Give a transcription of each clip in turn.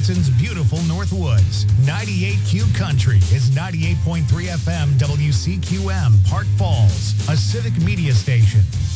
Wisconsin's beautiful Northwoods. 98Q Country is 98.3 FM WCQM, Park Falls, a civic media station.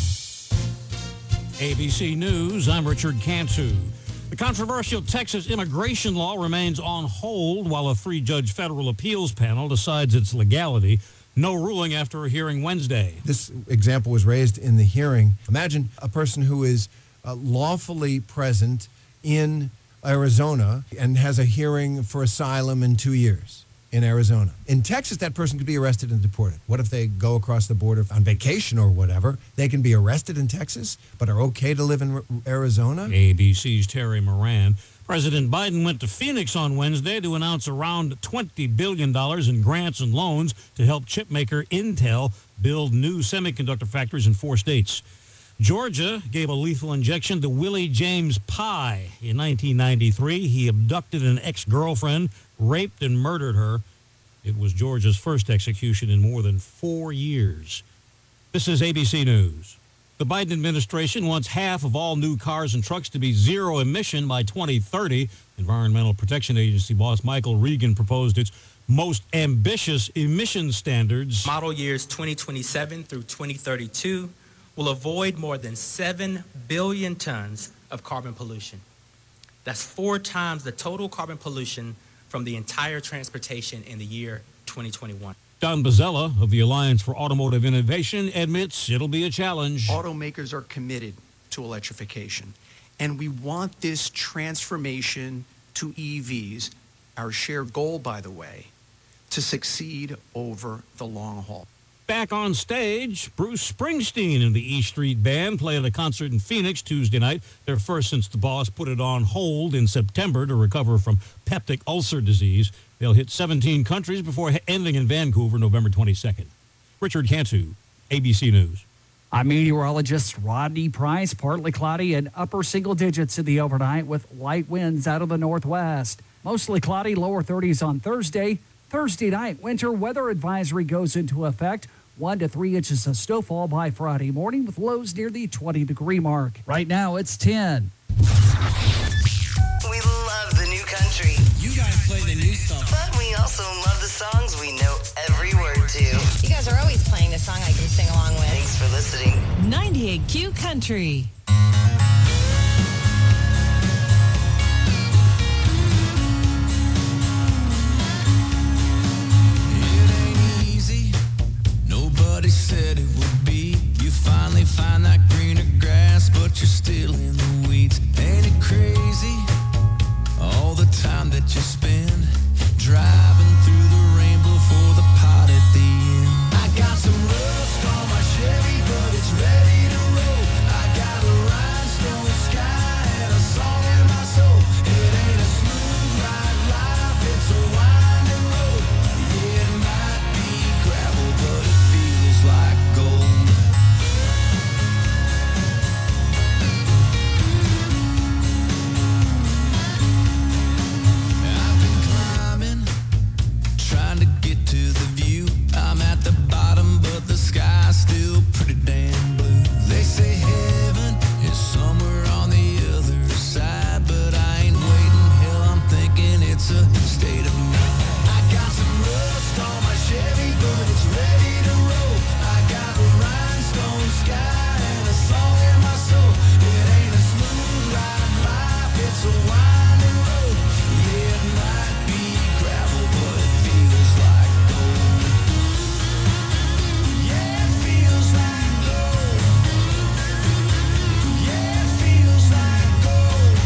ABC News, I'm Richard Cantu. The controversial Texas immigration law remains on hold while a three-judge federal appeals panel decides its legality. No ruling after a hearing Wednesday. This example was raised in the hearing. Imagine a person who is lawfully present in Arizona and has a hearing for asylum in 2 years in Arizona. In Texas, that person could be arrested and deported. What if they go across the border on vacation or whatever? They can be arrested in Texas, but are okay to live in Arizona? ABC's Terry Moran. President Biden went to Phoenix on Wednesday to announce around $20 billion in grants and loans to help chipmaker Intel build new semiconductor factories in 4 states. Georgia gave a lethal injection to Willie James Pye. In 1993, he abducted an ex-girlfriend, raped and murdered her. It was Georgia's first execution in more than 4 years. This is ABC News. The Biden administration wants half of all new cars and trucks to be zero emission by 2030. Environmental Protection Agency boss Michael Regan proposed its most ambitious emission standards. Model years 2027 through 2032 will avoid more than 7 billion tons of carbon pollution. That's 4 times the total carbon pollution from the entire transportation in the year 2021. Don Bozzella of the Alliance for Automotive Innovation admits it'll be a challenge. Automakers are committed to electrification, and we want this transformation to EVs, our shared goal, by the way, to succeed over the long haul. Back on stage, Bruce Springsteen and the E Street Band played a concert in Phoenix Tuesday night, their first since the boss put it on hold in September to recover from peptic ulcer disease. They'll hit 17 countries before ending in Vancouver November 22nd. Richard Cantu, ABC News. I'm meteorologist Rodney Price. Partly cloudy and upper single digits in the overnight with light winds out of the northwest. Mostly cloudy, lower 30s on Thursday. Thursday night, winter weather advisory goes into effect. 1 to 3 inches of snowfall by Friday morning with lows near the 20-degree mark. Right now, it's 10. We love the new country. You guys play the new stuff. But we also love the songs we know every word to. You guys are always playing a song I can sing along with. Thanks for listening. 98Q Country. Nobody said it would be. You finally find that greener grass, but you're still in the weeds. Ain't it crazy? All the time that you spend driving through the rainbow for the pot at the end. I got some rust on my Chevy, but it's ready to roll. I got a rhinestone sky and a song in my soul. It ain't a smooth ride life, it's a winding road. Yeah, it might be gravel, but it feels like gold. I've been climbing, trying to get to the view. I'm at the bottom, but the sky's still pretty damn blue. They say heaven is somewhere on the other side, but I ain't waiting. Hell, I'm thinking it's a state of mind. I got some rust on my Chevy, but it's ready to roll. I got a rhinestone sky and a song in my soul. It ain't a smooth ride life, it's a winding road. Yeah, it might be gravel, but it feels like gold. Yeah, it feels like gold. Yeah, it feels like gold.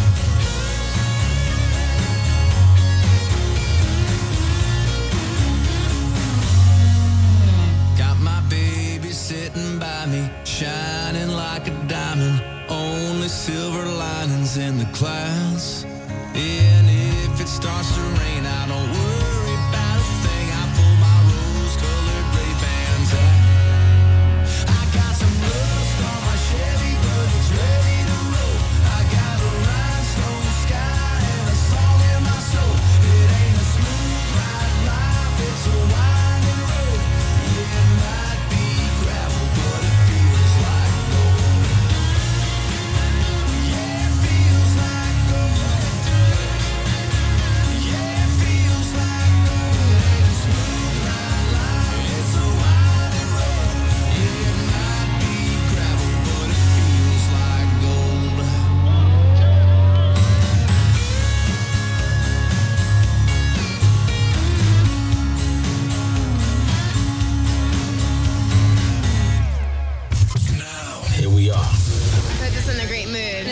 Got my baby sitting by me, shining like a diamond. Only silver linings in the clouds. And if it starts to rain, I don't worry about a thing. I pull my rose-colored Ray-Bans out. I got some rust on my Chevy, but it's ready to roll. I got a rhinestone sky and a song in my soul. It ain't a smooth ride life, it's a winding road. Yeah, it might be gravel, but it feels like gold. Yeah, it feels like gold.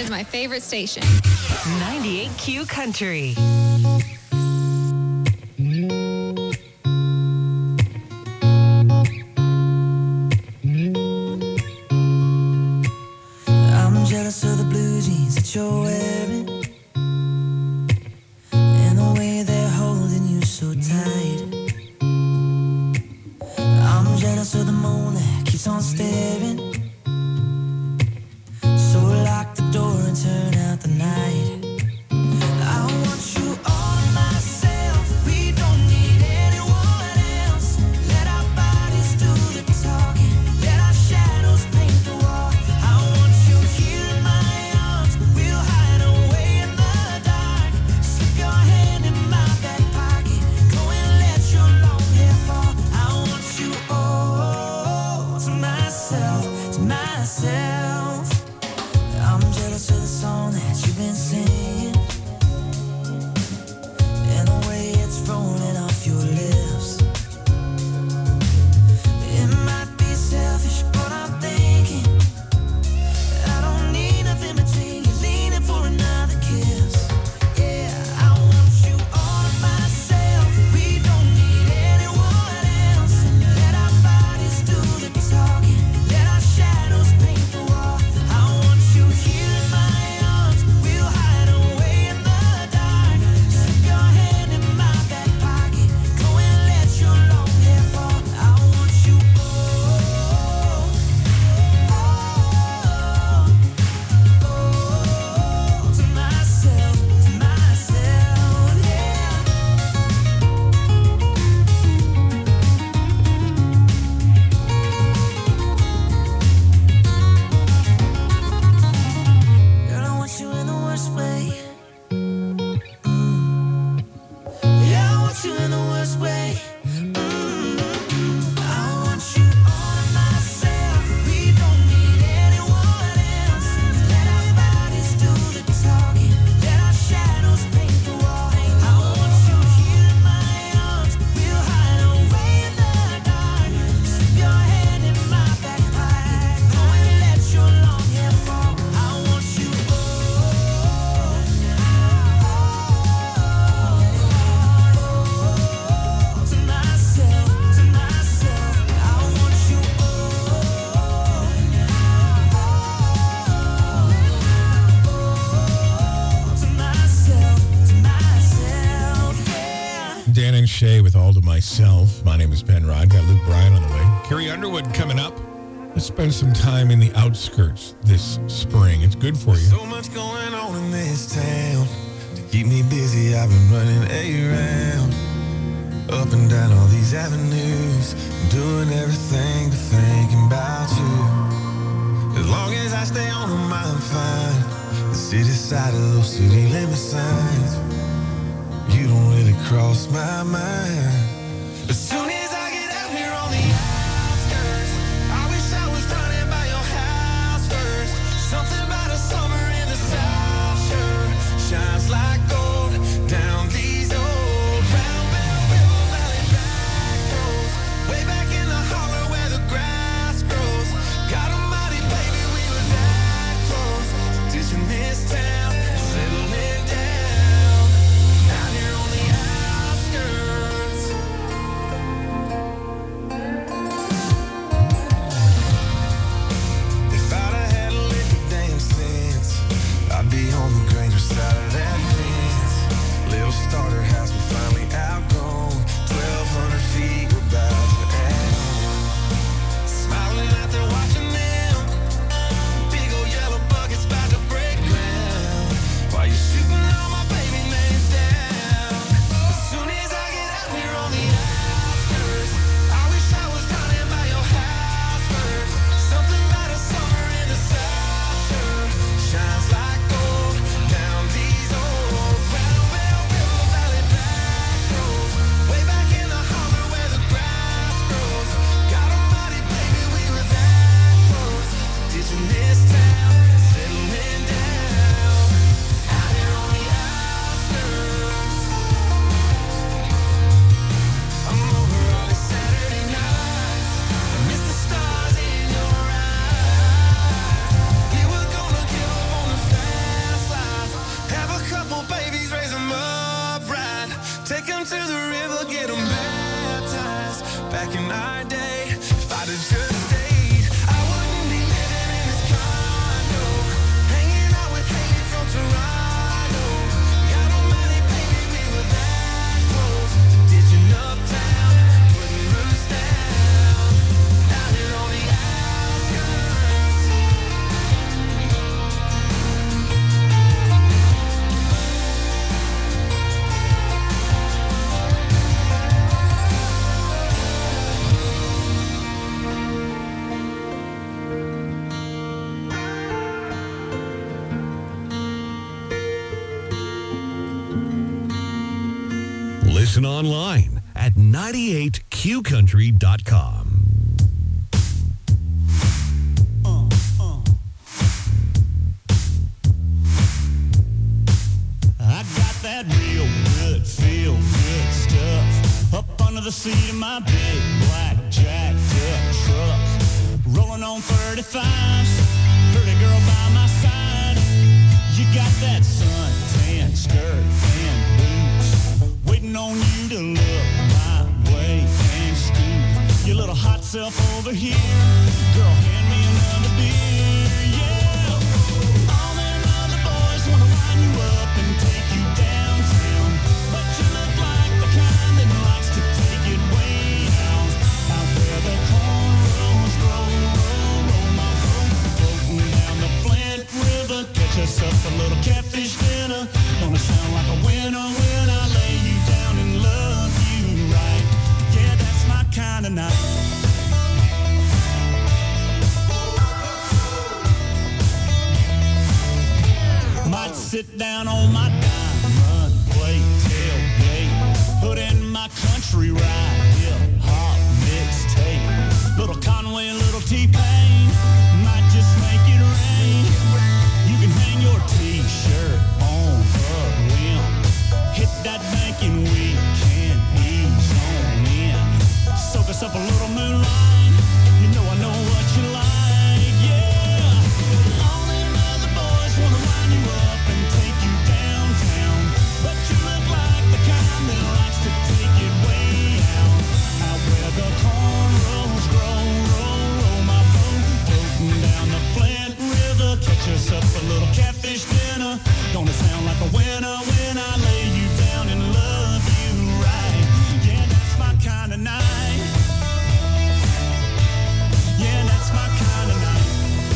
is my favorite station. 98Q Country. I'm jealous of the blue jeans that you're wearing and the way they're holding you so tight. I'm jealous of the moon that keeps on staring. So lock the door and turn out the night. I want you all to myself. We don't need anyone else. Let our bodies do the talking. Let our shadows paint the wall. I want you here in my arms. We'll hide away in the dark. Slip your hand in my back pocket. Go and let your long hair fall. I want you all to myself, to myself. I'm jealous of the song that you've been singing and the way it's rolling off your lips. It might be selfish, but I'm thinking I don't need nothing between you, leaning for another kiss. Yeah, I want you all to myself. We don't need anyone else. Let our bodies do the talking. Let our shadows paint the wall. I want you here in my arms. We'll hide away in the dark. Slip your hand in my back pocket. Go and let your long hair fall. I want you to myself, yeah. Girl, I want you in the worst way. Yeah, I want you in the worst way. I want you all to myself. We don't need anyone else. Let our bodies do the talking. Let our shadows paint the wall. I want you here in my arms. We'll hide away in the dark. Slip your hand in my back pocket. Go and let your long hair fall. I want you to myself, to myself. I want you to myself, yeah. Dan and Shay with All to Myself. My name is Penrod. Got Luke Bryan on the way. Carrie Underwood coming up. Let's spend some time in the outskirts this spring. It's good for you. So much going on in this town. To keep me busy, I've been running around. Up and down all these avenues. Doing everything but thinking about you. As long as I stay on them, I'm fine. The city side of those city limit signs. You don't really cross my mind. As soon as I get out here on the outskirts, I wish I was running by your house first. Something about a summer in the South Shore shines like gold down these old round Bell River Valley back roads. Way back in the holler where the grass grows. God almighty, baby, we were that close. Ditching this town, settling down. Out here on the outskirts. Listen online at 98qcountry.com. I got that real good, feel good stuff up under the seat of my big black jacked up truck. Rolling on 35s, pretty girl by my side. You got that suntan skirt and boots, waiting on you to look my way and scoop your little hot self over here. Girl, hand me another beer, yeah. All them other boys wanna line you up and take you downtown, but you look like the kind that likes to take it way out. Out where the cornrows grow, roll my boat, floating down the Flint River. Catch us up a little catfish dinner. Gonna sound like a winner when I lay you down and love you right. Yeah, that's my kind of night. Might sit down on my diamond plate tailgate, put in my country ride, hip hop mixtape. Little Conway, little T-Pain, might just make it rain. You can hang your T-shirt on a limb, hit that banking weekend, ease on in. Soak us up a little moonlight, you know I know what you like, yeah. All them other boys wanna line you up and take you downtown, but you look like the kind that likes to take it way out. Out where the cornrows grow, roll my boat, floating down the Flint River. Catch us up a little catfish dinner. Gonna sound like a winner when I lay you down and love you right. Yeah, that's my kind of night. Yeah, that's my kind of night.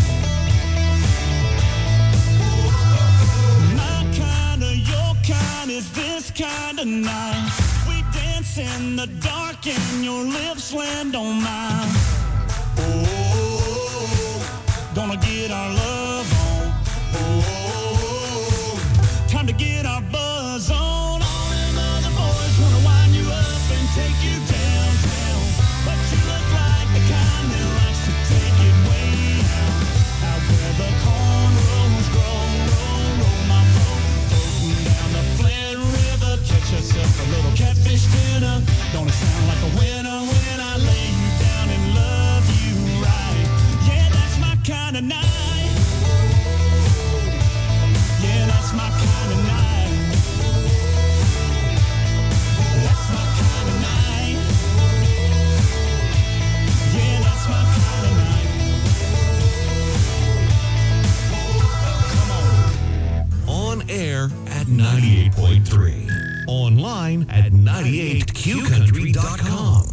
My kind of, your kind is this kind of night. We dance in the dark and your lips land on mine. Oh, gonna get our love on. Oh, time to get our buzz on. All them other boys wanna wind you up and take you downtown, but you look like the kind that likes to take it way out. Out where the cornrows grow, roll my boat, floating down the Flint River. Catch us up a little catfish dinner. Gonna sound like a winner when I lay you down and love you right. Yeah, that's my kind of night. Yeah, that's my kind of night. That's my kind of night. Yeah, that's my kind of night. On air at 98.3. Online at 98qcountry.com.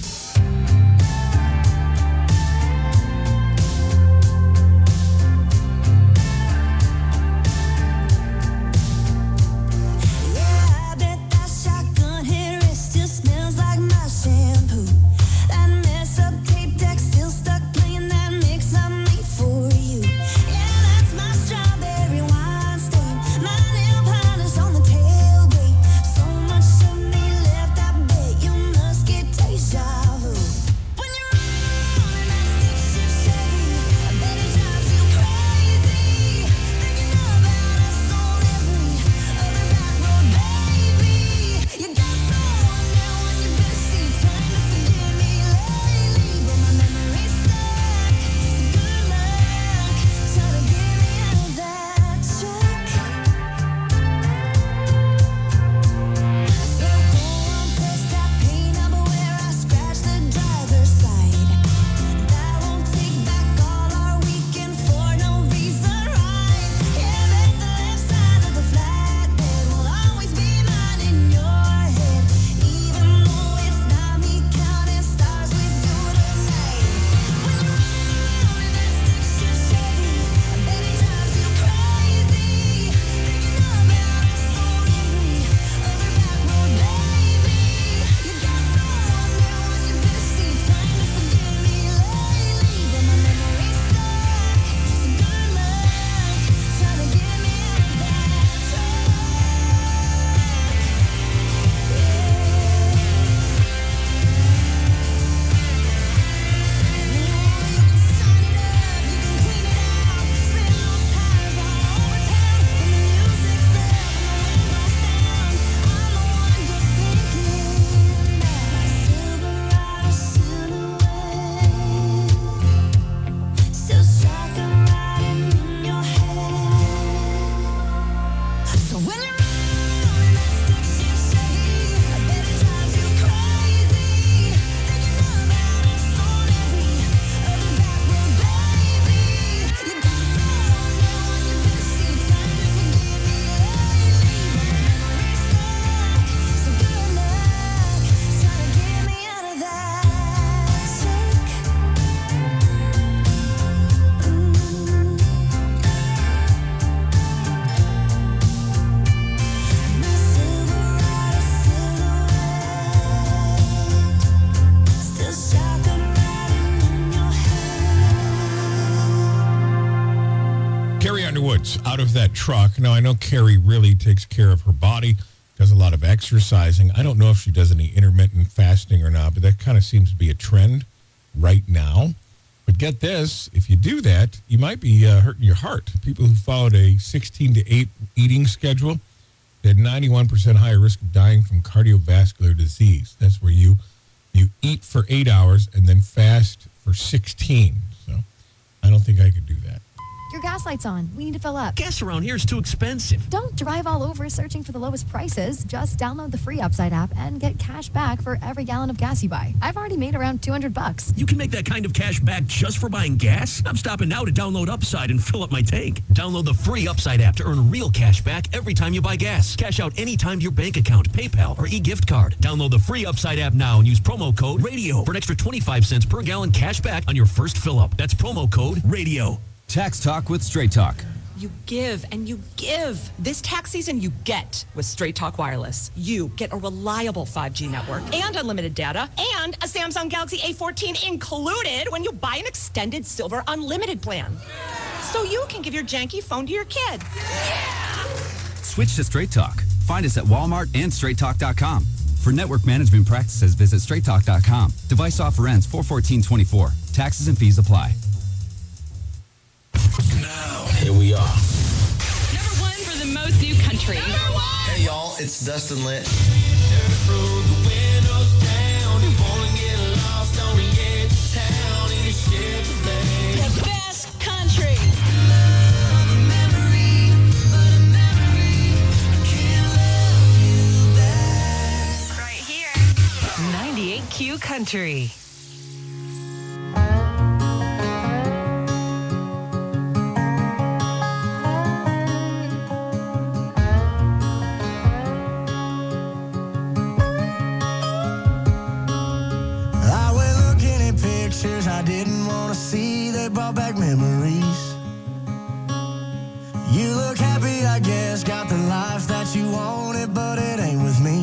I bet that shotgun hair, it still smells like my shampoo. That mess up tape deck still stuck playing that mix I made for you. Yeah, that's my strawberry wine stain, my nail polish on the tailgate. So much of me left, I bet you must get tired. Underwood's out of that truck. Now, I know Carrie really takes care of her body, does a lot of exercising. I don't know if she does any intermittent fasting or not, but that kind of seems to be a trend right now. But get this, if you do that, you might be hurting your heart. People who followed a 16 to 8 eating schedule, they had 91% higher risk of dying from cardiovascular disease. That's where you eat for 8 hours and then fast for 16. So I don't think I could do that. Your gas light's on. We need to fill up. Gas around here is too expensive. Don't drive all over searching for the lowest prices. Just download the free Upside app and get cash back for every gallon of gas you buy. I've already made around $200. You can make that kind of cash back just for buying gas? I'm stopping now to download Upside and fill up my tank. Download the free Upside app to earn real cash back every time you buy gas. Cash out anytime to your bank account, PayPal, or e-gift card. Download the free Upside app now and use promo code RADIO for an extra 25 cents per gallon cash back on your first fill up. That's promo code RADIO. Tax Talk with Straight Talk. You give and you give. This tax season, you get with Straight Talk Wireless. You get a reliable 5G network and unlimited data and a Samsung Galaxy A14 included when you buy an extended Silver Unlimited plan. So you can give your janky phone to your kid. Switch to Straight Talk. Find us at Walmart and StraightTalk.com. For network management practices, visit StraightTalk.com. Device offer ends 4/14/24. Taxes and fees apply. Now, here we are. Number 1 for the most new country. Hey, y'all, it's Dustin Lynch. The best country. Right here. 98Q Country. I didn't want to see, they brought back memories. You look happy, I guess, got the life that you wanted, but it ain't with me.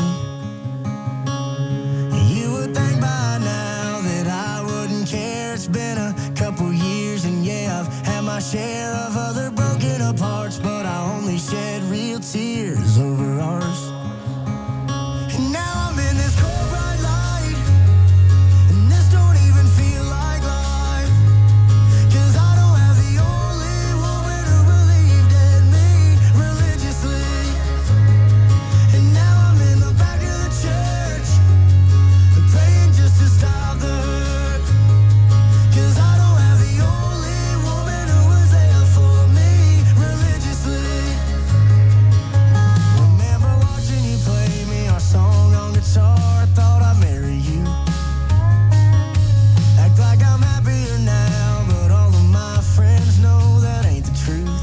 You would think by now that I wouldn't care. It's been a couple years, and yeah, I've had my share of other broken apart, but I only shed real tears over ours. And now I'm in this cold bright light, and this don't even feel like life, 'cause I don't have the only woman who believed in me religiously. And now I'm in the back of the church, praying just to stop the hurt, 'cause I don't have the only woman who was there for me religiously. Remember watching you play me our song on guitar, I thought I'd marry you. Act like I'm happier now, but all of my friends know that ain't the truth.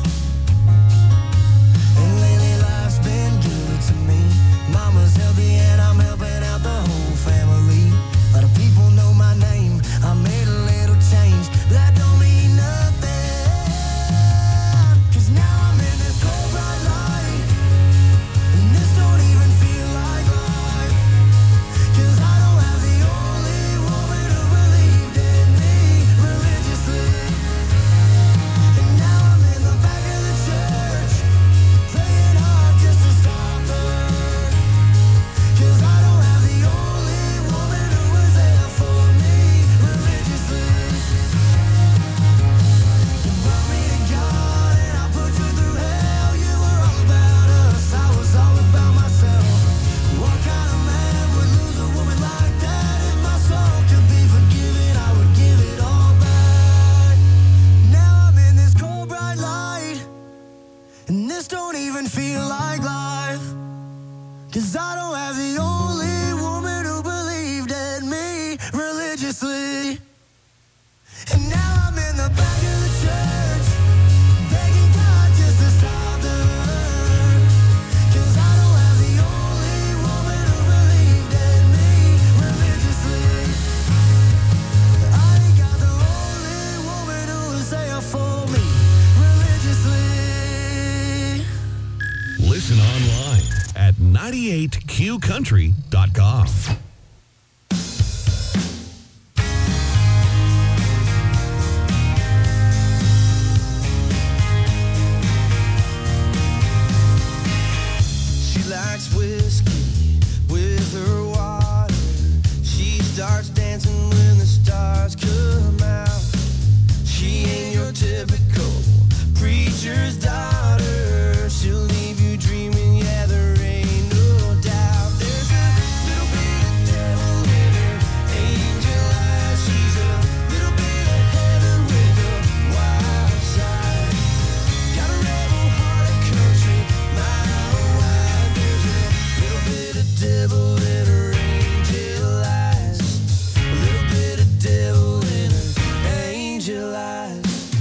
And lately life's been good to me. Mama's healthy and I'm helping out the whole family. A lot of people know my name, I made a little change, but that don't mean nothing, 'cause now I'm in this cold bright light, and this don't even feel like life, 'cause I don't have the only woman who believed in me religiously. And now I'm in the back of the church, praying hard just to stop the hurt, 'cause I don't have the only woman who was there for me religiously. You brought me to God and I put you through hell. You were all about us, I was all about myself. What kind of man would lose a woman like that? If my soul could be forgiven, I would give it all back. Now I'm in this cold bright light, and this don't even feel like life, 'cause I don't have the only woman who believed in me religiously. And now I'm in the back of the church, begging God just to stop the hurt, 'cause I don't have the only woman who believed in me religiously. I ain't got the only woman who was there for me religiously. Listen online at 98qcountry.com. typical preacher's daughter. She'll leave you dreaming, yeah, there ain't no doubt. There's a little bit of devil in her angel eyes. She's a little bit of heaven with a wild side. Got a rebel heart of country, mile wide. There's a little bit of devil in her angel eyes. A little bit of devil in her angel eyes.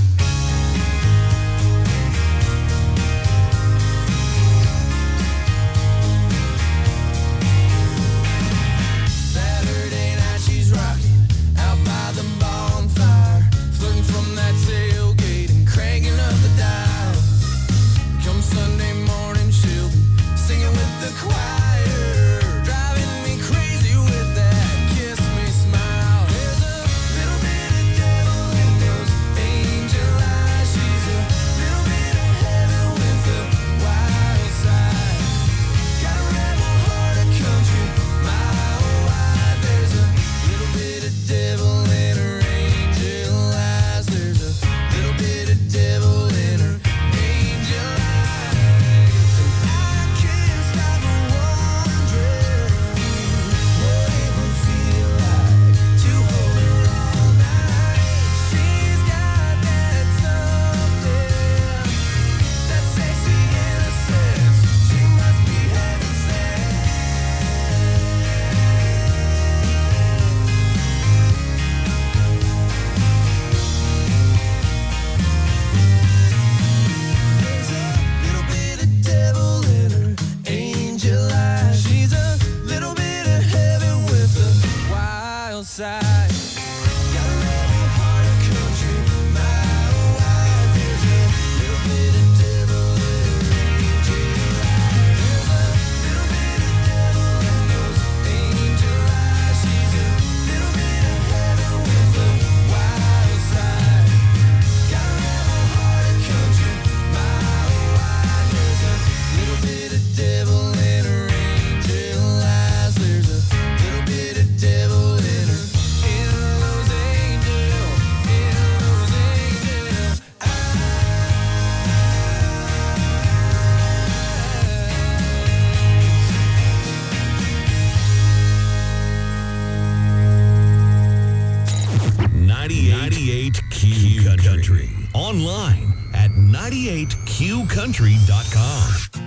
Saturday night she's rocking out by the bonfire, flirting from that tailgate and cranking up the dial. Come Sunday morning she'll be singing with the choir, driving me crazy with that kiss me smile. There's a little bit of devil in those angel eyes. She's a little bit of heaven with a wild side. Got a rebel heart of country, mile wide. There's a little bit of devil in her angel eyes. There's a little bit of devil in her angel eyes. I can't stop wondering what it would feel like to hold her all night. She's got that something, that sexy innocence. She must be heaven sent. There's a little bit of devil in her angel eyes. She's a little bit of heaven with a wild side. Got a rebel heart of country, mile wide. There's a little bit of devil in her angel eyes. There's a little bit of devil in those angel eyes. She's a little bit of heaven with a wild side. Got a rebel heart of country, mile wide. There's a little bit of devil in her angel eyes. There's a little bit of devil in her, in those angel Q Country. Online at 98QCountry.com.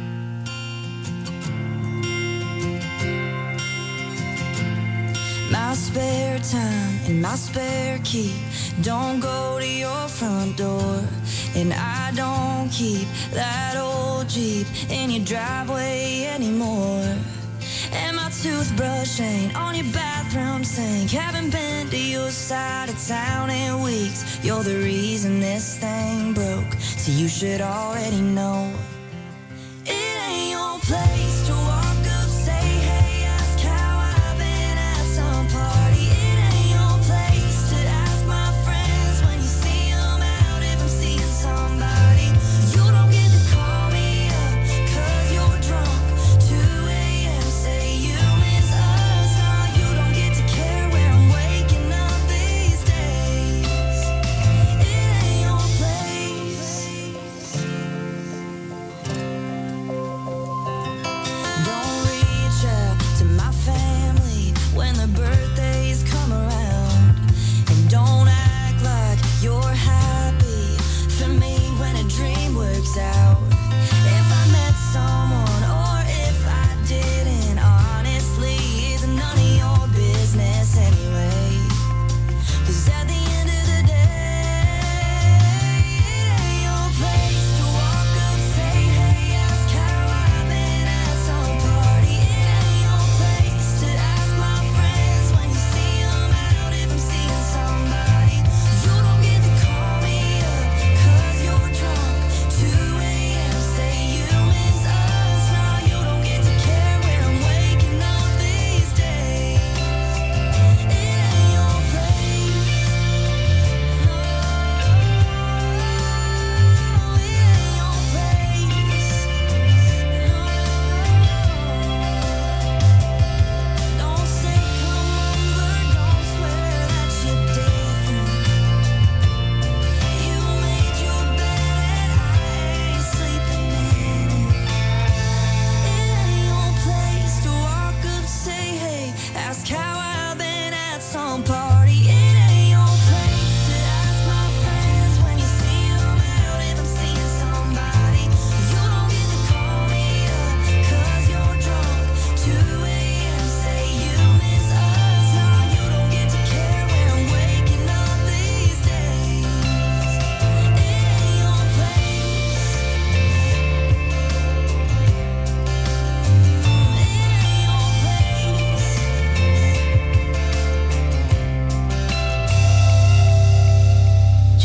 My spare time and my spare key don't go to your front door, and I don't keep that old Jeep in your driveway anymore. And my toothbrush ain't on your bathroom sink. Haven't been to your side of town in weeks. You're the reason this thing broke, so you should already know. It ain't your place to walk up, say hey, ask how I've been at some party. It ain't your place to ask my friends when you see them out if I'm seeing somebody. You don't get to call me up 'cause you're drunk. 2 a.m. say you miss us. No, you don't get to care where I'm waking up these days. It ain't your place.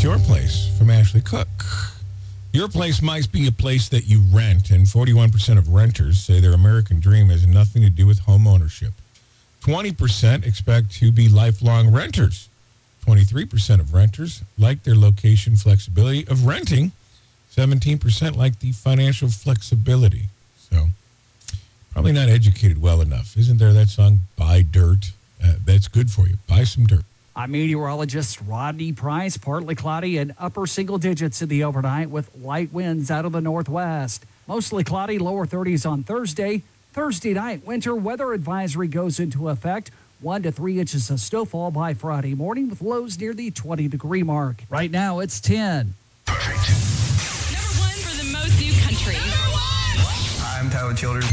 It's Your Place from Ashley Cook. Your place might be a place that you rent, and 41% of renters say their American dream has nothing to do with home ownership. 20% expect to be lifelong renters. 23% of renters like their location flexibility of renting. 17% like the financial flexibility. So, probably not educated well enough. Isn't there that song, Buy Dirt? That's good for you. Buy some dirt. I'm meteorologist Rodney Price. Partly cloudy and upper single digits in the overnight with light winds out of the northwest. Mostly cloudy, lower 30s on Thursday. Thursday night, winter weather advisory goes into effect. 1 to 3 inches of snowfall by Friday morning with lows near the 20-degree mark. Right now, it's 10. Number one for the most new country. I'm Tyler Childers.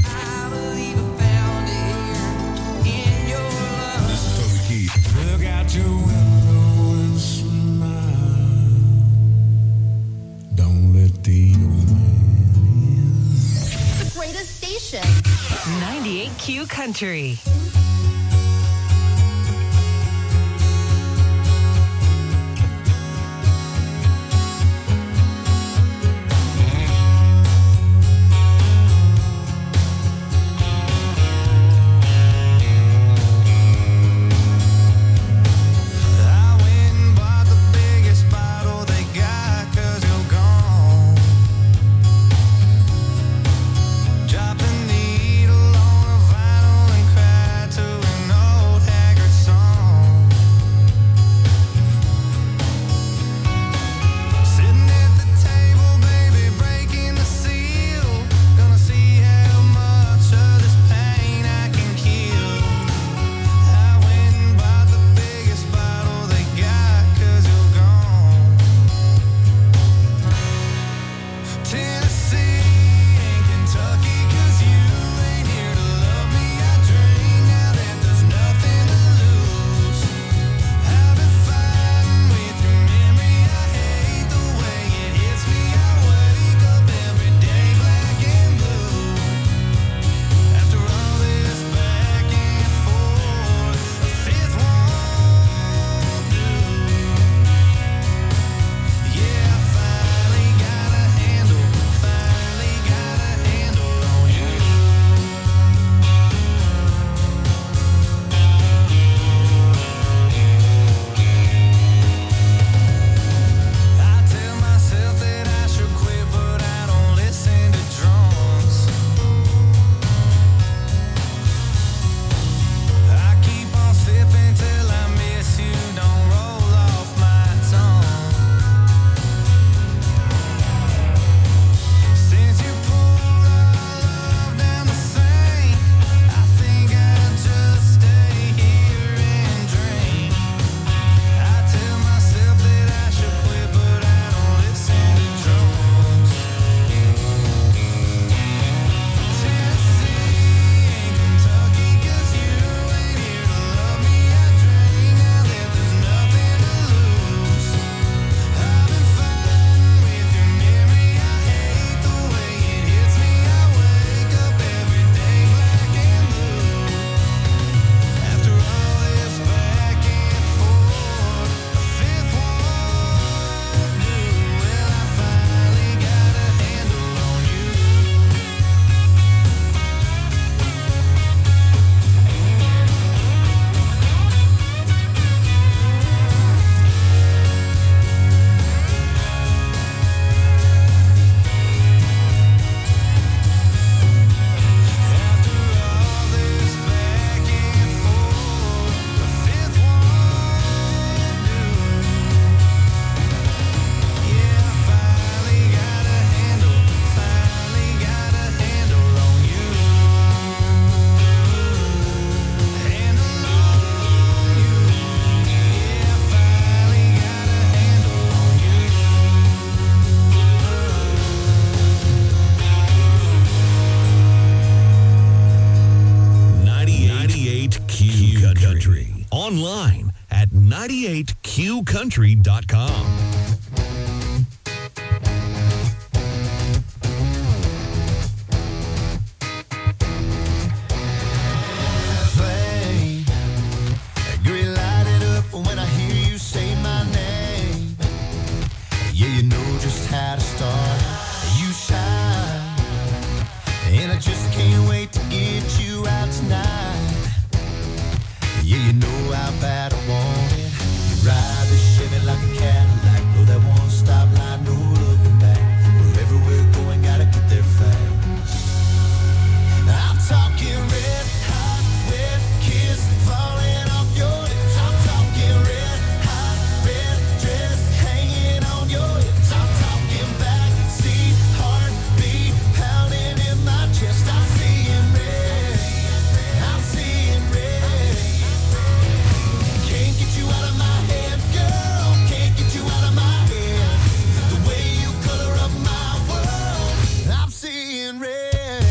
This is Toby Keith. Look out your window and smile. Don't let the old man in. The greatest station. 98Q Country. I went and bought the biggest bottle they got 'cause you're gone. Dropped the needle on a vinyl and cried to an old haggard song. Sitting at the table, baby, breaking the seal. Gonna see how much of this pain I can kill. I went and bought the biggest bottle they got 'cause you're gone. Tennessee and Kentucky 'cause you ain't here to love me. I drink now that there's nothing to lose. I've been fighting with your memory. I hate the way it hits me. I wake up every day black and blue. After all this back and forth, a fifth won't do. Yeah, I finally got a handle on you. I tell myself that I should quit, but I don't listen to drums. I keep on sipping till I miss you, don't roll off my tongue. Since you poured our love down the sink, I think I'll just stay here and drink. I tell myself that I should quit, but I don't listen to drums. Tennessee and Kentucky 'cause you ain't here to love me. I drink now that there's nothing to lose. I've been fighting with your memory. I hate the way it hits me. I wake up every day black and blue. After all this back and forth, a fifth won't do. Well, I finally got a handle on you. After all this back and forth, a fifth won't do. Yeah, I finally got a handle on you. Handle on you. Yeah, I finally got a handle on you. 98Q Country. Online at 98QCountry.com. Flame, green light it up when I hear you say my name. Yeah, you know just how to start. You shine, and I just can't wait to get you out tonight. Yeah, you know how bad I want it. You ride the Chevy like a Cadillac, blow that one stop line, no looking back. Wherever we're going, gotta get there fast. I'm talking red hot, wet kiss falling off your lips. I'm talking red hot, red dress hanging on your hips. I'm talking backseat, heartbeat pounding in my chest. I'm seeing red, I'm seeing red. Can't get you out of my head, girl. Can't get you out of my head. The way you color up my world, I'm seeing red.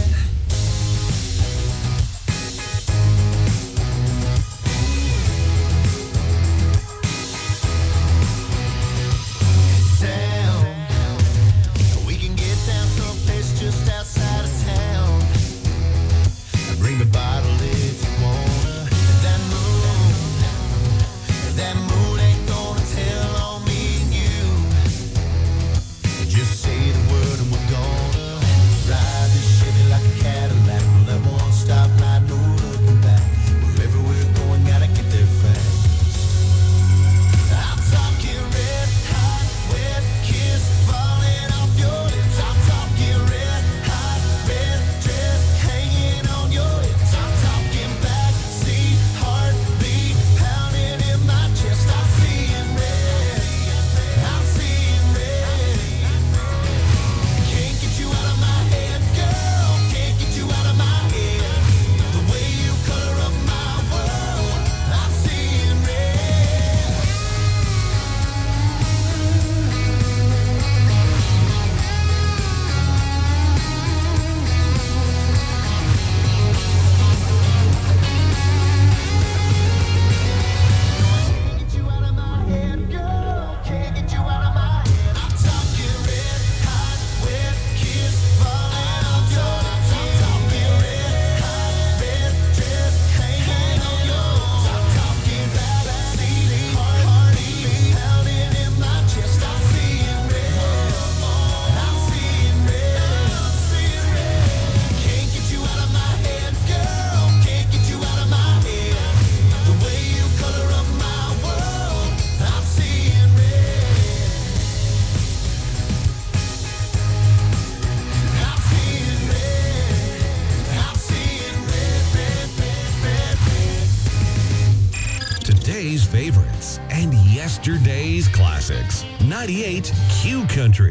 We can get down someplace just outside of town. Bring the bottle if you wanna. That moon ain't gonna tell on me and you. Just say the word and we're gonna ride this Chevy like a Cadillac. Roll that one stop light, no looking back. Wherever we're going, gotta get there fast. I'm talking red hot, wet kiss falling off your lips. I'm talking red hot, red dress hanging on your hips. I'm talking backseat, heartbeat pounding in my chest. I'm seeing red, I'm seeing red. Can't get you out of my head, girl. Can't get you out of my head. The way you color up my world, I'm seeing red. Get you out of my head, girl. Can't get you out of my head. I'm talking red hot, wet kiss falling off your lips. I'm talking red hot, red dress hanging on your hips. I'm talking backseat, heartbeat pounding in my chest. I'm seeing red, I'm seeing red, I'm seeing red. Can't get you out of my head, girl. Can't get you out of my head. The way you color up my world, I'm seeing red. I'm seeing red. I'm seeing red, red, red, red, red. Today's favorites and yesterday's classics. 98 Q Country.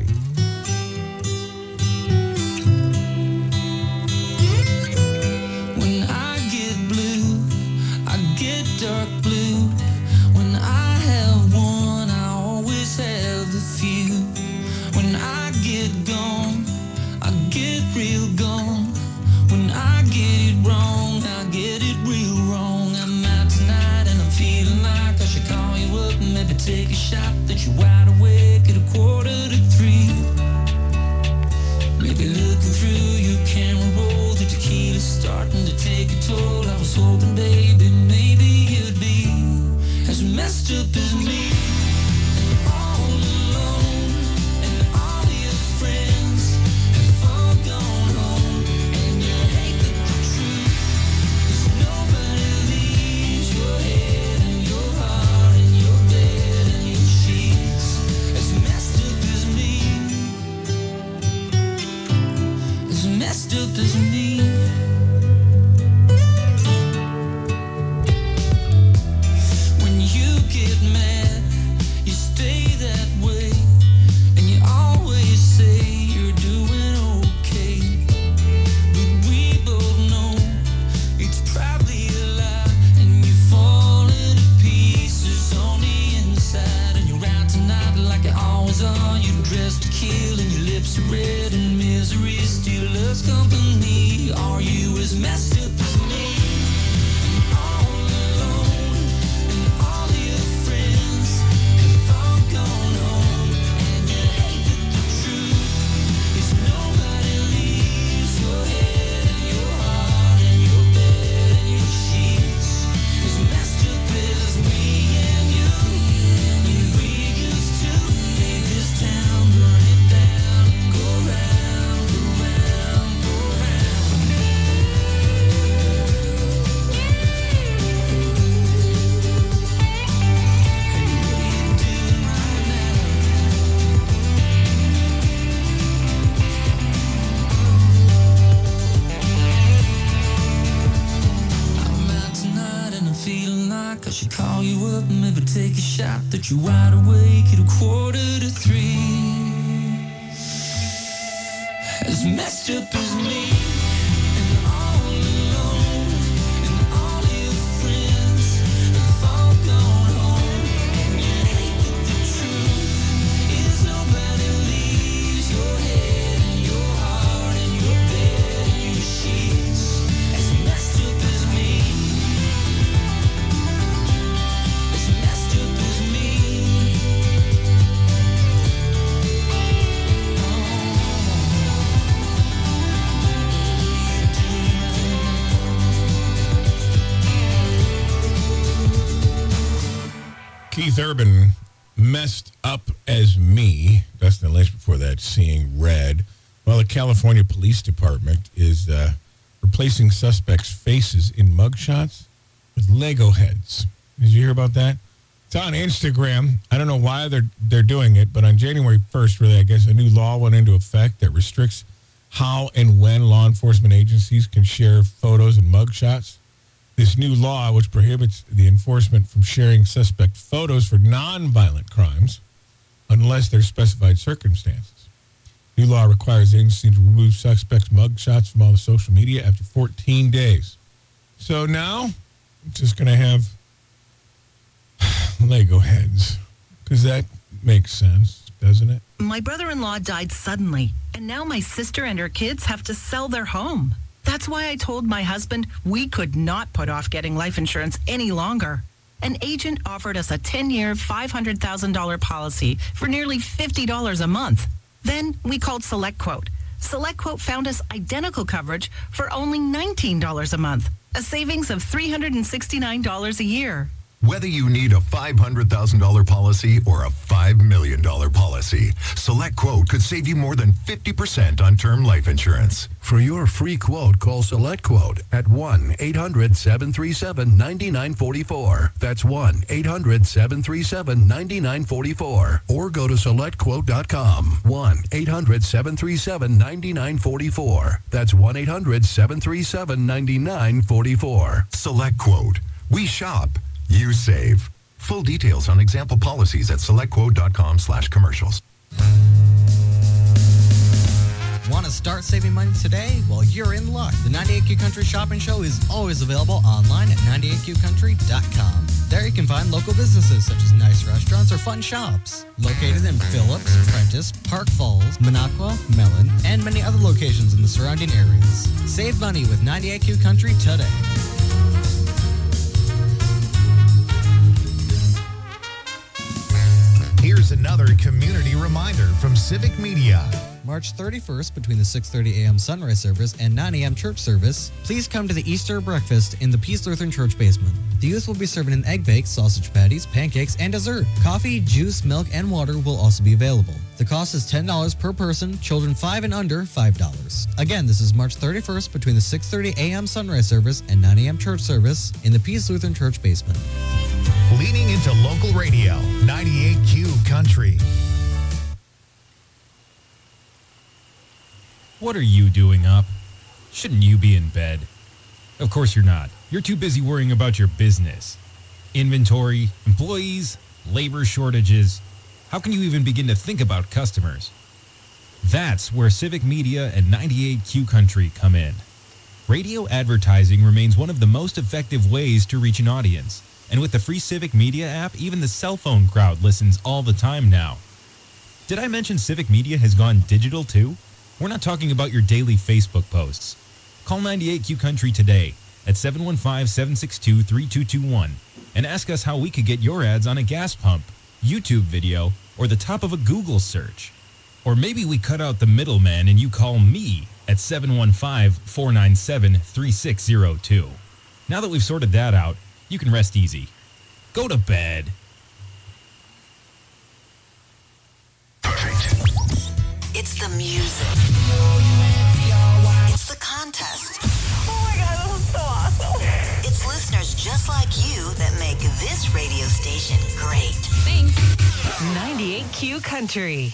When I get blue, I get dark blue. When I have one, I always have a few. When I get gone, I get real gone. When I get it wrong, I get it real wrong. I'm out tonight and I'm feeling like I should call you up and maybe take a shot that you're wide awake at 2:45. Maybe looking through your camera roll, the tequila's starting to take a toll. I was hoping, baby, maybe you'd be as messed up as me. All alone, and all your friends have all gone home, and you hate the truth. 'Cause nobody leaves your head and your heart and your bed and your sheets as messed up as me. As messed up as me. When you get mad, you stay that way, and you always say you're doing okay. But we both know it's probably a lie, and you fall into pieces on the inside, and you're out tonight like you always are. You're dressed to kill, and your lips are red, and misery still loves company. Are you as messed up as me? All alone, and all your friends have all gone home, and you hate that the truth is nobody leaves your head and your heart and your bed and your sheets as messed up as me and you. And we used to make this town shot that you're wide awake at 2:45. As messed up as me, and all alone, and all your friends have all gone home, and you hate that the truth is nobody leaves your head and your heart and your bed and your sheets. As messed up as me, as messed up as me. Keith Urban, Messed Up as Me. Dustin Lynch before that, Seeing Red. Well, the California Police Department is replacing suspects' faces in mugshots with Lego heads. Did you hear about that? It's on Instagram. I don't know why they're doing it, but on January 1st, really, I guess a new law went into effect that restricts how and when law enforcement agencies can share photos and mugshots. This new law, which prohibits the enforcement from sharing suspect photos for nonviolent crimes unless there's specified circumstances. New law requires the agency to remove suspects' mugshots from all the social media after 14 days. So now, I'm just going to have Lego heads, because that makes sense, doesn't it? My brother-in-law died suddenly, and now my sister and her kids have to sell their home. That's why I told my husband we could not put off getting life insurance any longer. An agent offered us a 10-year, $500,000 policy for nearly $50 a month. Then we called SelectQuote. SelectQuote found us identical coverage for only $19 a month, a savings of $369 a year. Whether you need a $500,000 policy or a $5 million policy, SelectQuote could save you more than 50% on term life insurance. For your free quote, call SelectQuote at 1-800-737-9944. That's 1-800-737-9944. Or go to SelectQuote.com. 1-800-737-9944. That's 1-800-737-9944. SelectQuote. We shop. You save. Full details on example policies at selectquote.com/commercials. Want to start saving money today? Well, you're in luck. The 98Q Country Shopping Show is always available online at 98QCountry.com. There you can find local businesses such as nice restaurants or fun shops. Located in Phillips, Prentice, Park Falls, Minocqua, Mellon, and many other locations in the surrounding areas. Save money with 98Q Country today. Here's another community reminder from Civic Media. March 31st, between the 6:30 a.m. sunrise service and 9 a.m. church service, please come to the Easter breakfast in the Peace Lutheran Church basement. The youth will be serving an egg bake, sausage patties, pancakes, and dessert. Coffee, juice, milk, and water will also be available. The cost is $10 per person, children 5 and under, $5. Again, this is March 31st, between the 6:30 a.m. sunrise service and 9 a.m. church service in the Peace Lutheran Church basement. Leading into local radio, 98Q Country. What are you doing up? Shouldn't you be in bed? Of course you're not. You're too busy worrying about your business. Inventory, employees, labor shortages. How can you even begin to think about customers? That's where Civic Media and 98Q Country come in. Radio advertising remains one of the most effective ways to reach an audience. And with the free Civic Media app, even the cell phone crowd listens all the time now. Did I mention Civic Media has gone digital too? We're not talking about your daily Facebook posts. Call 98Q Country today at 715-762-3221 and ask us how we could get your ads on a gas pump, YouTube video, or the top of a Google search. Or maybe we cut out the middleman and you call me at 715-497-3602. Now that we've sorted that out, you can rest easy. Go to bed. It's the music. It's the contest. Oh my God, this is so awesome. It's listeners just like you that make this radio station great. Thanks. 98Q Country.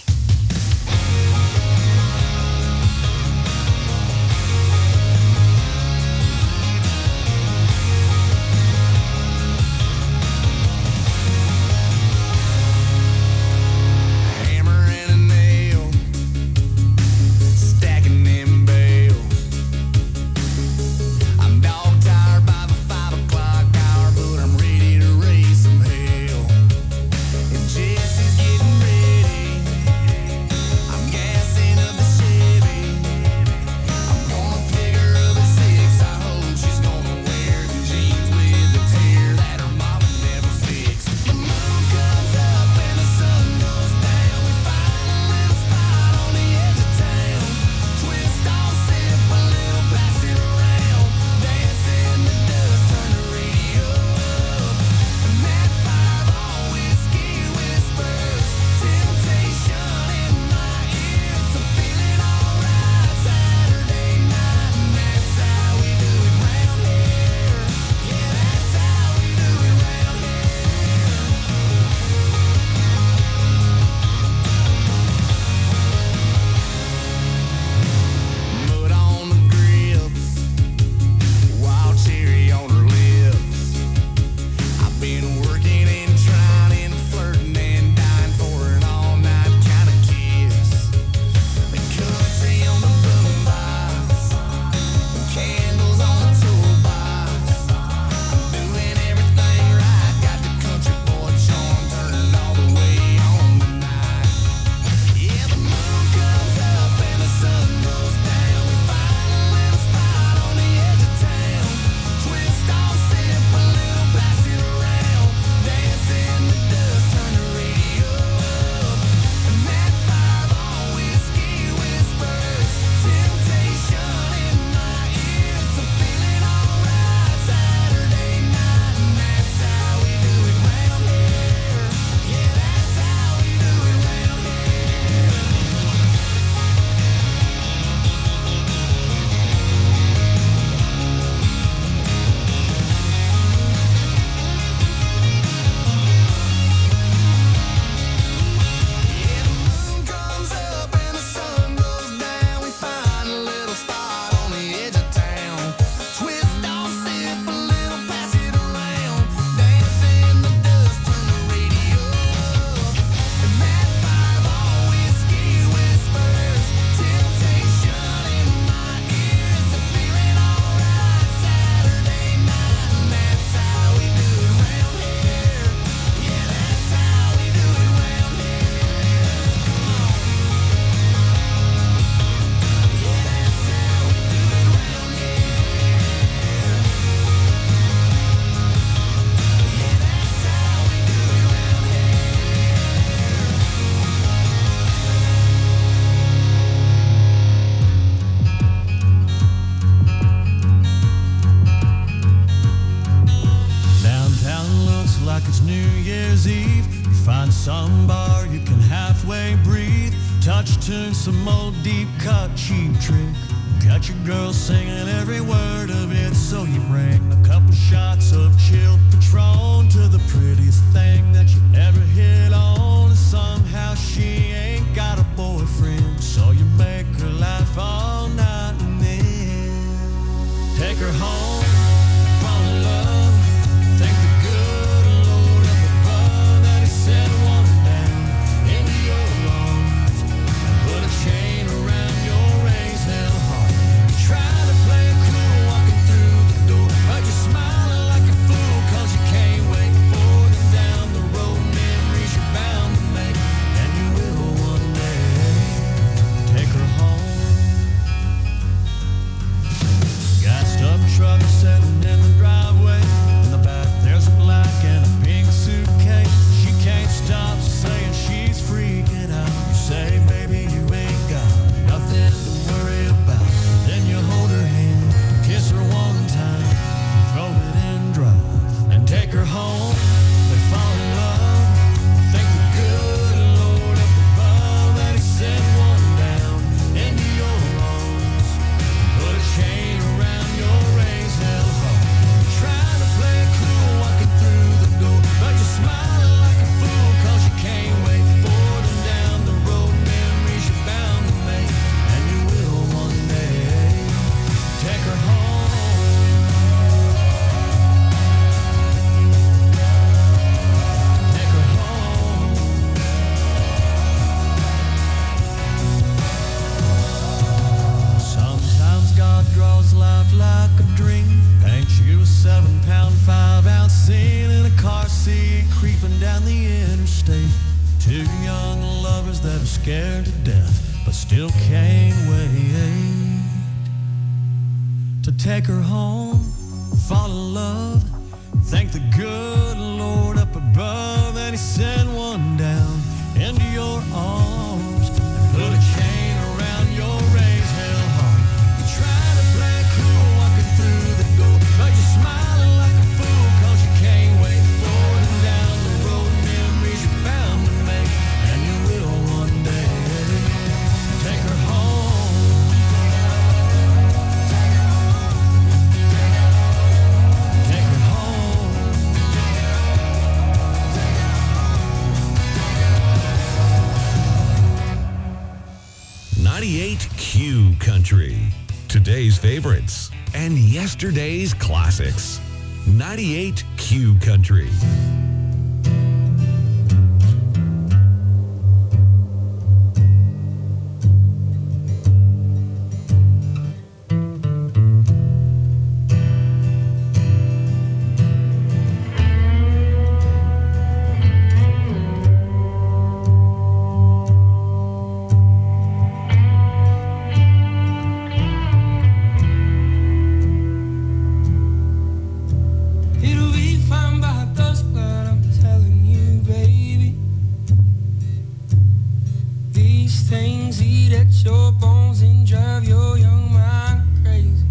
Got your tune, some old deep cut cheap trick. Got your girl singing every word of it, so you bring a couple shots of chilled Patron to the prettiest thing that you ever hit on. And somehow she ain't got a boyfriend, so you make her laugh all night and then take her home, fall in love, thank the good Lord up above that he sent one down into your arms, put a chain around your raised hell heart. You try to play it cool walking through the door, but you're smiling like a fool cause you can't wait for them down the road. Memories you're bound to make, and you will one day take her home. Got stuck truck sitting in the driveway. In the back there's a black and a pink suitcase. She can't stop saying she's freaking out. You say, baby, you ain't got nothing to worry about. Then you hold her hand, kiss her one time, throw it in drive, and take her home. They fall in love, thank the good Lord up above that he sent one down into your arms, put a chain around your raised hell heart. Trying to play it cool walking through the door, but you're smiling like a fool cause you can't wait for them down the road. Memories you're bound to make, and you will one day take her home. Take her home. Sometimes God draws life like a dream, paints you a 7-pound, 5-ounce scene in a car seat, creeping down the interstate. Two young lovers that are scared to death, but still can't wait to take her home, fall in love, thank the good Lord up above that he sent one down into your arms, and put a chain around your raised hell heart. You try to play it cool walking through the door, but you're smiling like a fool cause you can't wait for them down the road. Memories you're bound to make, and you will one day take her home. Take her home. 98 Q Country. Today's favorites and yesterday's classics. 98 Q Country. It'll be fine by dusk, but I'm telling you, baby. These things eat at your bones and drive your young mind crazy.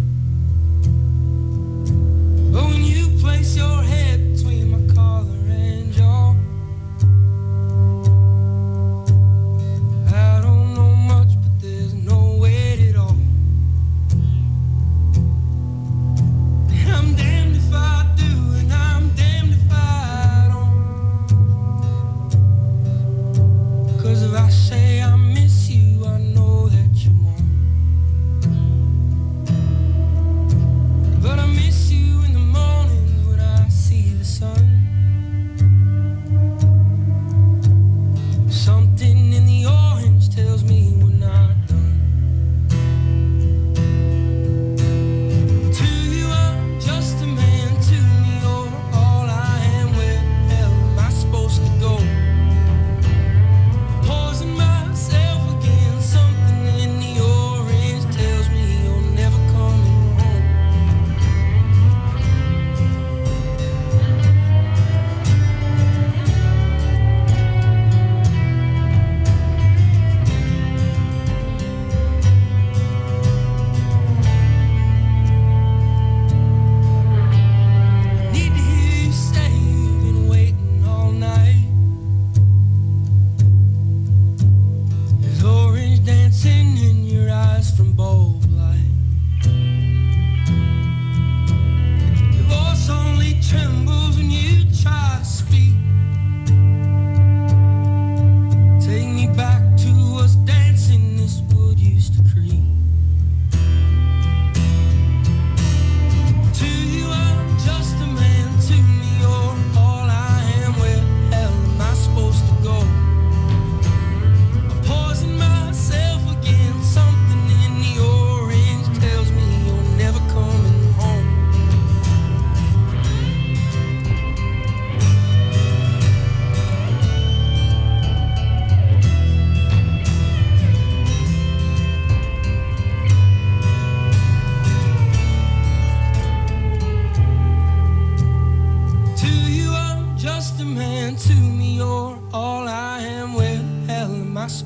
But when you place your head between my collar and jaw, I don't know much, but there's no weight at all. And I'm damned if I do, and I'm damned if I don't. 'Cause if I say I miss you, I know that you won't.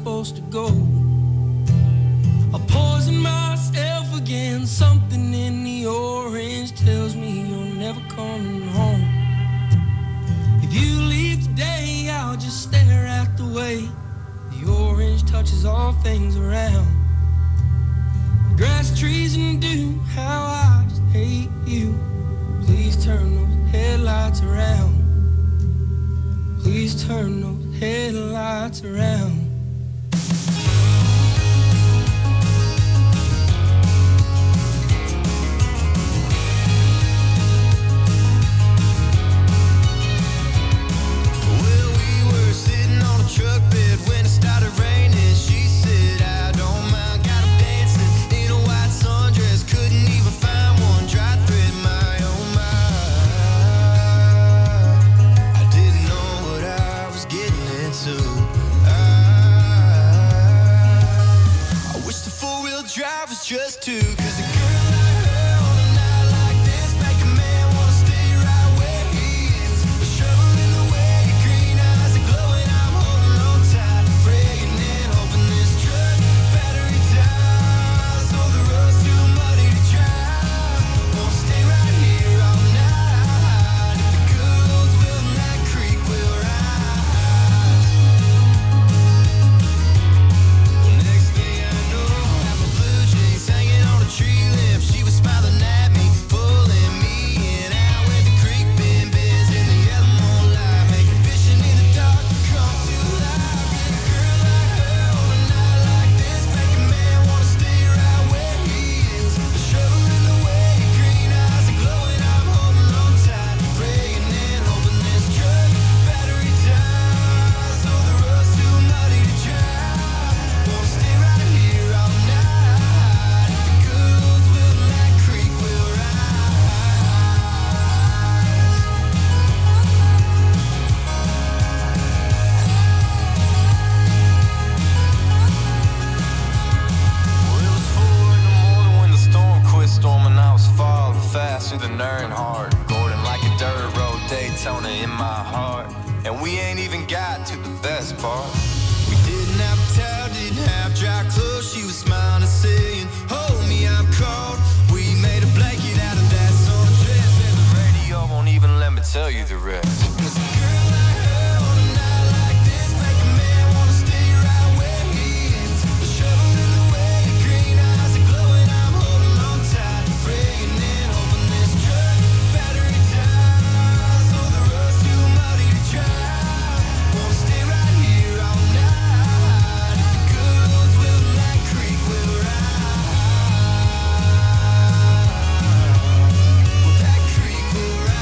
supposed to go. I poison myself again. Something in the orange tells me you're never coming home. If you leave today, I'll just stare at the way the orange touches all things around. The grass, trees, and dew, how I just hate you. Please turn those headlights around. Please turn those headlights around. Well, we were sitting on a truck bed when it started raining. She said, I don't mind, got 'em dancing in a white sundress. Couldn't even find one dry thread my own mind. I didn't know what I was getting into. I wish the four-wheel drive was just two, 'cause a girl like her on a night like this make a man wanna stay right where he is. A shovel in the way, your green eyes are glowing. I'm holding on tight, praying and hoping this truck battery dies. So the road's too muddy to drive. Won't stay right here all night. If the good old will that creek will rise. Well, next thing I know, I have my blue jeans hanging on a tree limb. She was smiling at me, pulling me in. Out where the creek been bends in the yellow moonlight, making vision in the dark come to life. Get a girl like her on a night like this, make a man wanna stay right where he is. A shovel in the way, your green eyes are glowing. I'm holding on tight, praying and hoping this truck battery dies. So the road's too muddy to drive. Wanna stay right here all night. If the good old will that creek will rise. Well, it was 4 in the morning when the storm quit storming. I was falling fast through the Earnhardt Gordon like a dirt road Daytona in my heart. And we ain't even got to the best part. We didn't have a towel, didn't have dry clothes. She was smiling and saying, hold me, I'm cold. We made a blanket out of that sundress, and the radio won't even let me tell you the rest. 'Cause a girl like her on a night like this make a man wanna stay right where he is. A shovel in the way, your green eyes are glowing. I'm holding on tight, praying and hoping this truck battery dies. So the road's too muddy to drive. Wanna stay right here all night. If the good old will that creek will rise. Well, that creek will rise.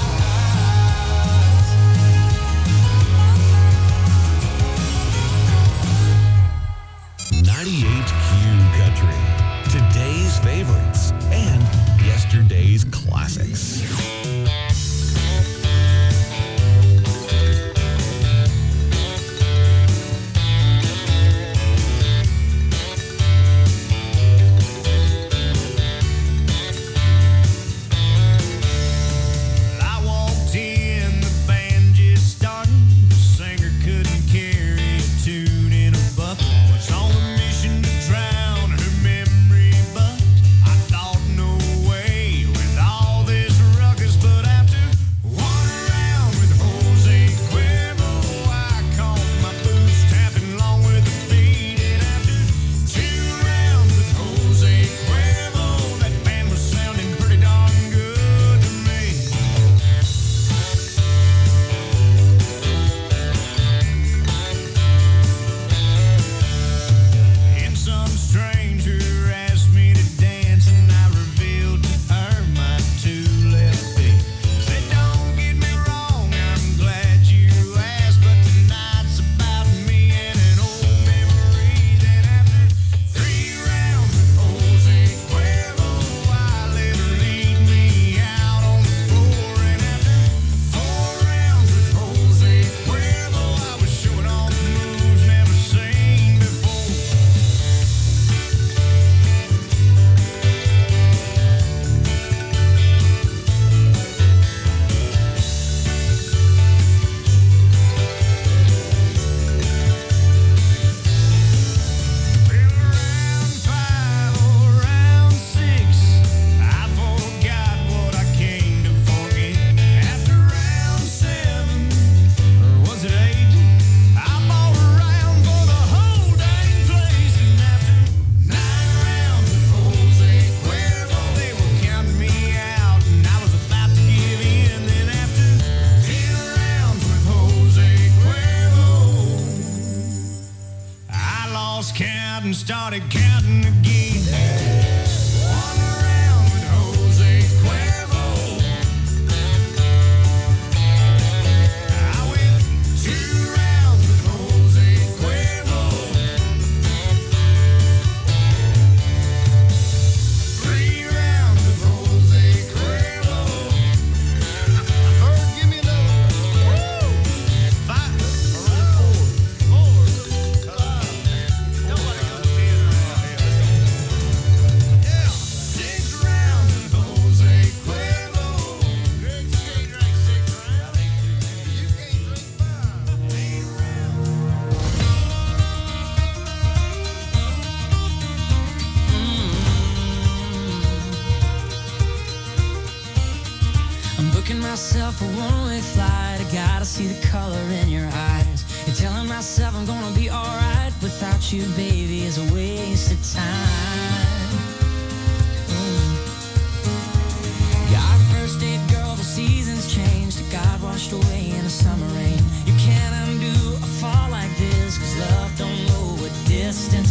98Q Country. Today's favorites and yesterday's classics. I walked in, the band just started. The singer couldn't carry a tune in a bucket. Was on a mission to drown her memory, but I thought no way with all this ruckus. But after out and started counting again. One round with Jose Cuervo. I went 2 rounds with Jose Cuervo. 3 rounds with Jose Cuervo. Bird, give me another. Woo! 5, or 4. Nobody got 10 around here. Yeah, 6 rounds with Jose Cuervo. Greg, you can't drink 6 rounds. You can't drink 5. 8 rounds. I'm booking myself a one-way flight. I gotta see the color in your eyes. You're telling myself I'm gonna be alright. Without you, baby, is a waste of time. Got a first date, girl, the seasons changed. It got washed away in a summer rain. You can't undo a fall like this, 'cause love don't know what distance